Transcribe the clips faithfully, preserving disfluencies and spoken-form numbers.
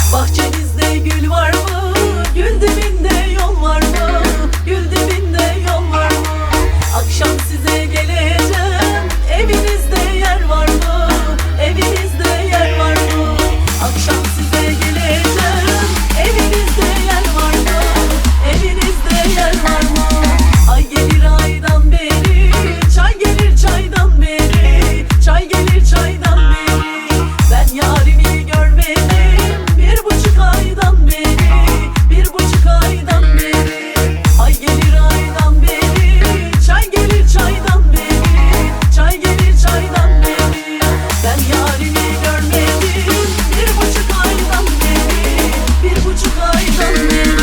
Bahçenizde gül var mı? Gül dibinde yol var mı? Gül dibinde yol var mı? Akşam size geleceğim. Evinizde yer var mı? Evinizde yer var mı? Akşam size geleceğim. Evinizde yer var mı? Evinizde yer var mı? Ay gelir aydan beri, çay gelir çaydan beri, çay gelir çaydan beri. Ben yarimi görmedim bir buçuk aydan beri, bir buçuk aydan beri. Ay gelir aydan beri, çay gelir çaydan beri, çay gelir çaydan beri. Ben yarimi görmedim bir buçuk aydan beri, bir buçuk aydan beri.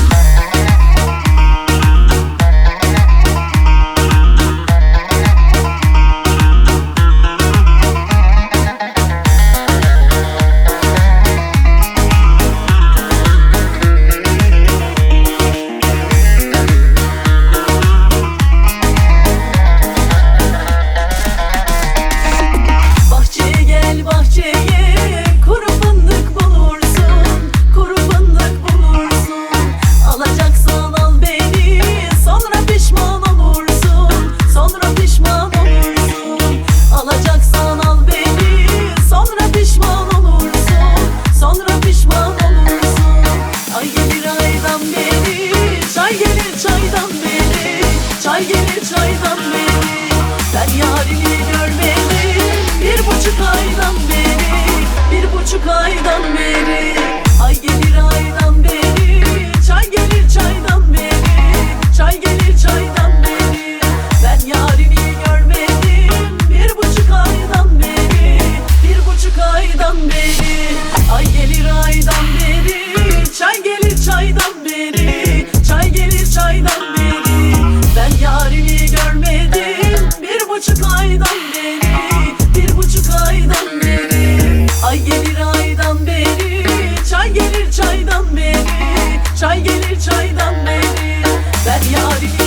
Bahçeye gel bahçeye, kuru fındık bulursun, kuru fındık bulursun. Alacaksan al beni, sonra pişman olursun, sonra pişman olursun. Alacaksan al beni, sonra pişman olursun, sonra pişman olursun. Ay gelir aydan beri, çay gelir çaydan beri, çay gelir çaydan beri. Ben yarimi görmedim bir buçuk aydan beri, bir buçuk aydan beri. Ay gelir aydan beri, çay gelir çaydan beri, çay gelir çaydan beri. Ben yarimi görmedim bir buçuk aydan beri, bir buçuk aydan beri. Ay gelir aydan beri, çay gelir çaydan beri, çay gelir çaydan beri. Ben yarimi görmedim bir buçuk aydan beri, bir buçuk aydan beri. Ay gelir aydan beri, çay gelir çaydan beri, çay gelir çaydan beri. Ben yarimi